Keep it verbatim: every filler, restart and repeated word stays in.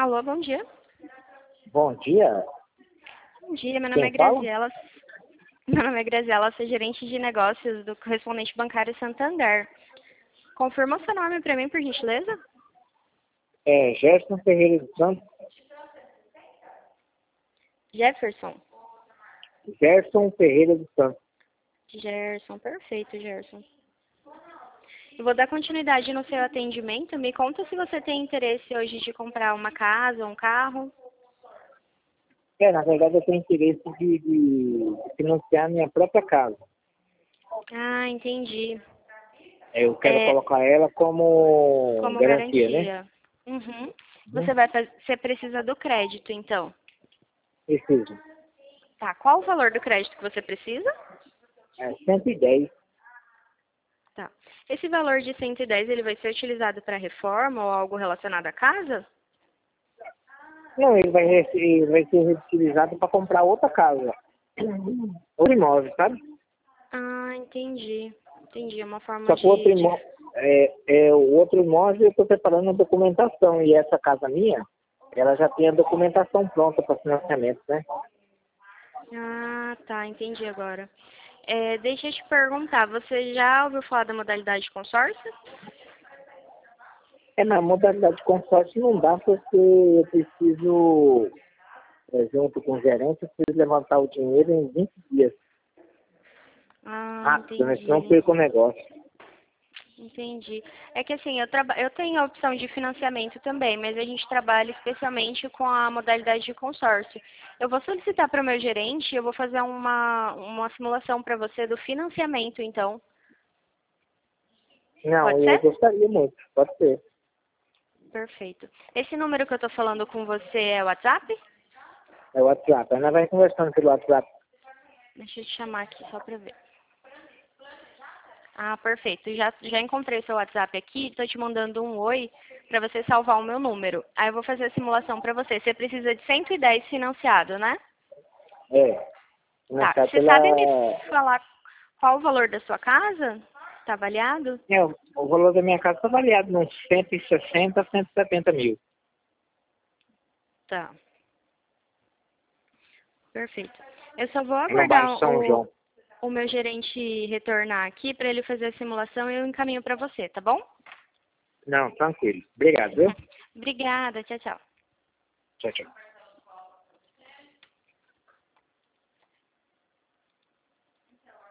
Alô, bom dia. Bom dia. Bom dia, meu nome Quem é fala? Graziela. Meu nome é Graziela, sou gerente de negócios do correspondente bancário Santander. Confirma o seu nome para mim, por gentileza? É Gerson Ferreira dos Santos. Jefferson. Gerson Ferreira dos Santos. Gerson, perfeito, Gerson. Eu vou dar continuidade no seu atendimento. Me conta se você tem interesse hoje de comprar uma casa, um carro. É, na verdade eu tenho interesse de, de financiar minha própria casa. Ah, entendi. Eu quero É, colocar ela como como garantia, né? garantia. Uhum. Uhum. Você vai fazer, você precisa do crédito, então. Preciso. Tá, qual o valor do crédito que você precisa? É cento e dez. Tá. Esse valor de cento e dez, ele vai ser utilizado para reforma ou algo relacionado à casa? Não, ele vai, rece- ele vai ser utilizado para comprar outra casa. Outro imóvel, sabe? Ah, entendi. Entendi. É uma forma Só que o outro de, de... imóvel, é, é, o outro imóvel eu estou preparando a documentação. E essa casa minha, ela já tem a documentação pronta para financiamento, né? Ah, tá. Entendi agora. É, deixa eu te perguntar, você já ouviu falar da modalidade consórcio? É, na modalidade de consórcio não dá porque eu preciso, é, junto com o gerente, eu preciso levantar o dinheiro em vinte dias. Ah, Rápido, né? Senão eu entendi. perco o negócio. Entendi. É que assim, eu, traba... eu tenho a opção de financiamento também, mas a gente trabalha especialmente com a modalidade de consórcio. Eu vou solicitar para o meu gerente, eu vou fazer uma, uma simulação para você do financiamento, então. Não, Pode eu ser? gostaria muito. Pode ser. Perfeito. Esse número que eu estou falando com você é o WhatsApp? É o WhatsApp. Ainda vai conversando pelo WhatsApp. Deixa eu te chamar aqui só para ver. Ah, perfeito. Já, já encontrei seu WhatsApp aqui, estou te mandando um oi para você salvar o meu número. Aí eu vou fazer a simulação para você. Você precisa de cento e dez financiado, né? É. Tá. Começar Você sabe me pela... falar qual o valor da sua casa? Está avaliado? É, o o valor da minha casa está avaliado nos cento e sessenta, cento e setenta mil. Tá. Perfeito. Eu só vou É no bairro aguardar São o, João. o meu gerente retornar aqui para ele fazer a simulação e eu encaminho para você, tá bom? Não, tranquilo. Obrigado, viu? Obrigada. Tchau, tchau. Tchau, tchau.